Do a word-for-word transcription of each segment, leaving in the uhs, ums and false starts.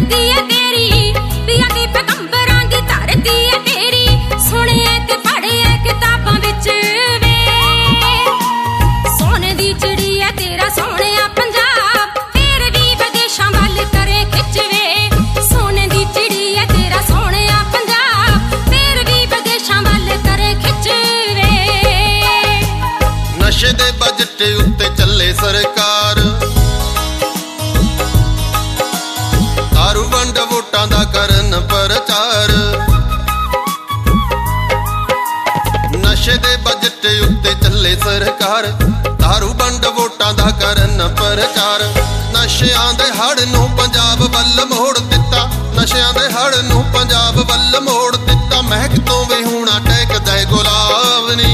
धरती है तेरी पिया दी पैगंबरां दी धरती है तेरी सुने ते पढ़े किताबां विच वे सोने दी चिड़ी है तेरा सोहणिया पंजाब फिर भी विदेशां वल करे खिच वे सोने दी चिड़ी है तेरा सोहणिया पंजाब फिर भी विदेशां वल करे खिच वे नशे दे बजट उत्ते चले सरकार दारू वंड वोटां दा करन प्रचार नशे दे बजट उत्ते चले सरकार दारू वंड वोटां दा करन प्रचार नशियां दे हड़ नूं पंजाब वल मोड़ दिता नशियां दे हड़ नूं पंजाब वल मोड़ दिता महक तों वी हुणा टहकदा गुलाब नी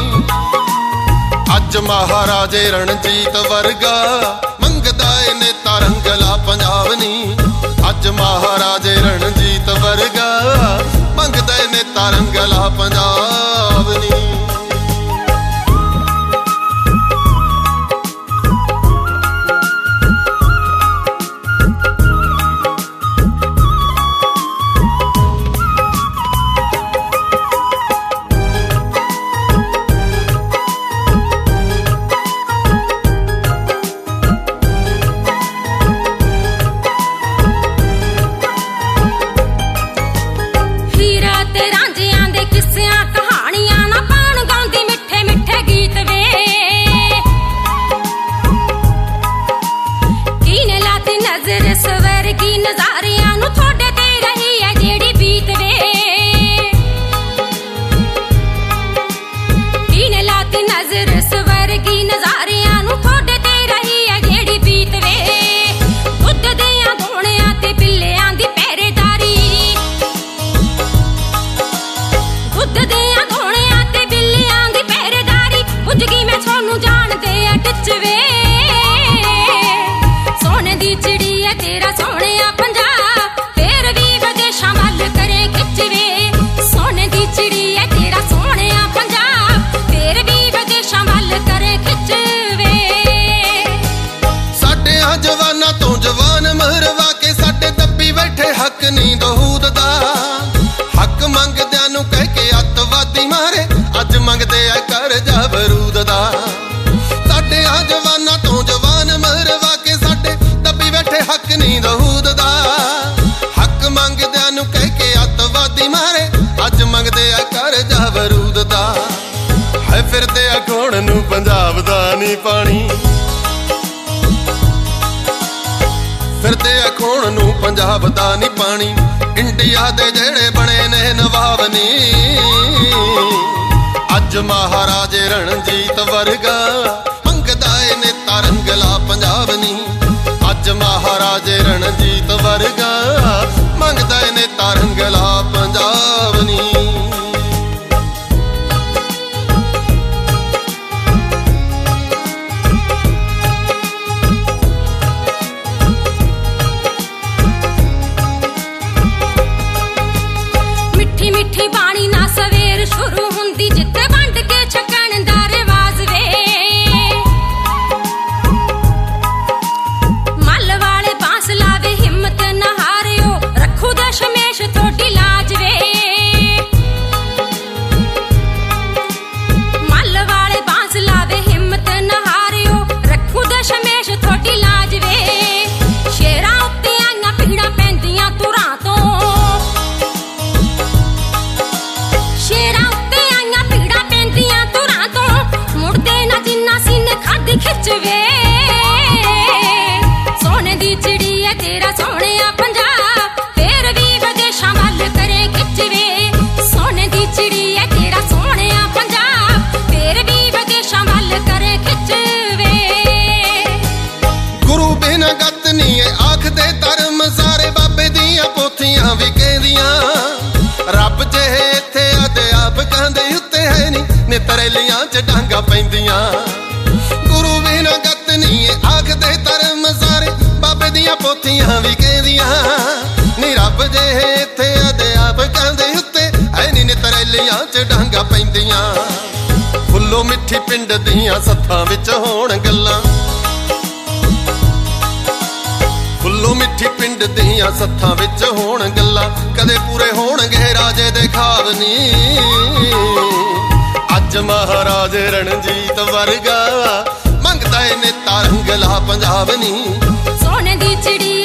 अज महाराजे रणजीत वर्गा मंगदा ए नेता रंगला पंजाब नी अज महाराजे रणजीत वर्गा मंगदा ए नेता रंगला पंजाब नी हक नहीं दहूद दा हक मंगदियां नूं कह के अतवादी मारे अज मंगदे आ कर जा बरूद दा साडे आ जवानां तो जवान मरवा के साडे दबी बैठे हक नहीं दहूद दा हक मंगदियां नूं कह के अतवादी मारे अज मंगदे आ कर जा बरूद दा है फिरदे आ कौन नूं पंजाब दा नी पानी फिरदे खोण नूं पंजाब दा नी पानी इंडिया दे जेड़े बने ने नवाब नी अज महाराजे रणजीत वर्गा मंगदा ए नेता रंगला पंजाब नी अज महाराजे रणजीत वर्गा मंगदा ए नेता रंगला पंजाब नी मिठी बाणी ना सवेर शुरू हुंदी जिते वंड के छकण दा रिवाज वे मल वाले बांस लावे हिम्मत न हारियो रखू दशमेश थोड़ी लाज वे मल वाले बांस लावे हिम्मत न हारियो रखू दशमेश थोड़ी लाज वे शेरां उत्ते आईयां पीड़ा पैंदियां तुरां तो खिचवे सोने दी चिड़ी है तेरा सोहणिया पंजाब फिर भी विदेशां वल करे खिचवे सोने दी चिड़ी है तेरा सोहणिया पंजाब फिर भी विदेशां वल करे खिचवे गुरु बिना गत नहीं है आखदे धर्म सारे बाबे दियां पोथियां भी कहदियां रब जे इत्थे अध्याप कहंदे उत्ते है नी नितरेलियां च डांगा पैंदियां गुरु बिना गत नहीं है आखदे धर्म सारे बाबे दियां पोथियां भी कहदियां नी रब जे इत्थे अध्याप कहंदे उत्ते है नी नितरेलियां च डांगा पैंदियां फुल्लो मिठी पिंड दियां सत्थां विच होण गल्लां फुल्लो मिठी ਕੋਠੀ ਪਿੰਡ ਦੀਆਂ ਸੱਥਾਂ ਵਿੱਚ ਹੋਣ ਗੱਲਾਂ, ਕਦੇ ਪੂਰੇ ਹੋਣਗੇ ਰਾਜੇ ਦੇ ਖਾਬ ਨੀ। ਅੱਜ ਮਹਾਰਾਜੇ ਰਣਜੀਤ ਵਰਗਾ ਮੰਗਦਾ ਏ ਨੇਤਾ ਰੰਗਲਾ ਪੰਜਾਬ ਨੀ। ਸੋਨੇ ਦੀ ਚਿੜੀ